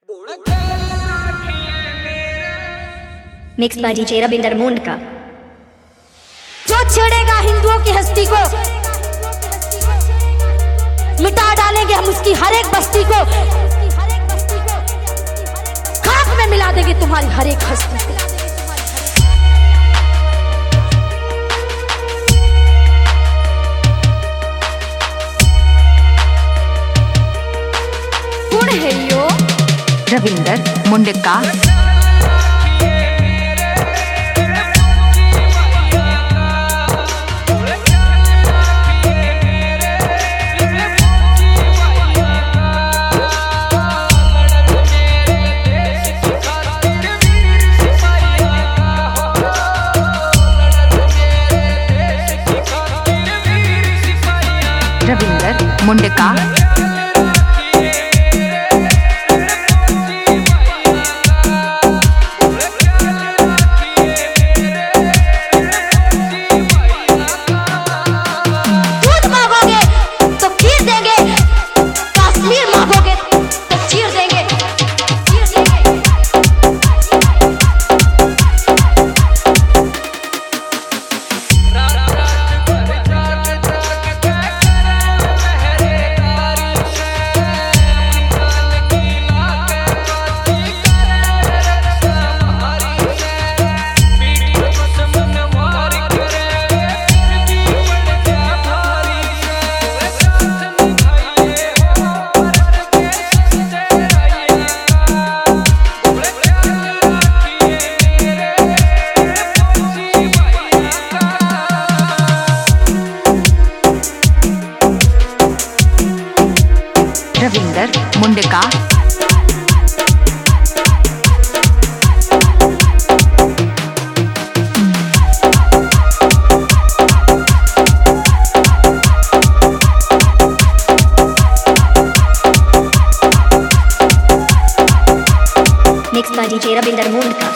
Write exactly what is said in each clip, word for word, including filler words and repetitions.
Mix by DJ Ravinder Mundka. जो छेड़ेगा हिंदुओं की हस्ती को मिटा डालेंगे हम उसकी हर एक बस्ती को, खाक में मिला देंगे तुम्हारी हर एक हस्ती को। कौन है यो? Ravinder Mundka. Ravinder Mundka. Ravinder Mundka. Mix by DJ Ravinder Mundka.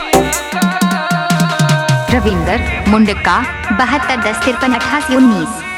Ravinder Mundka. बहत्तर दस तिरपन अठासी उन्नीस।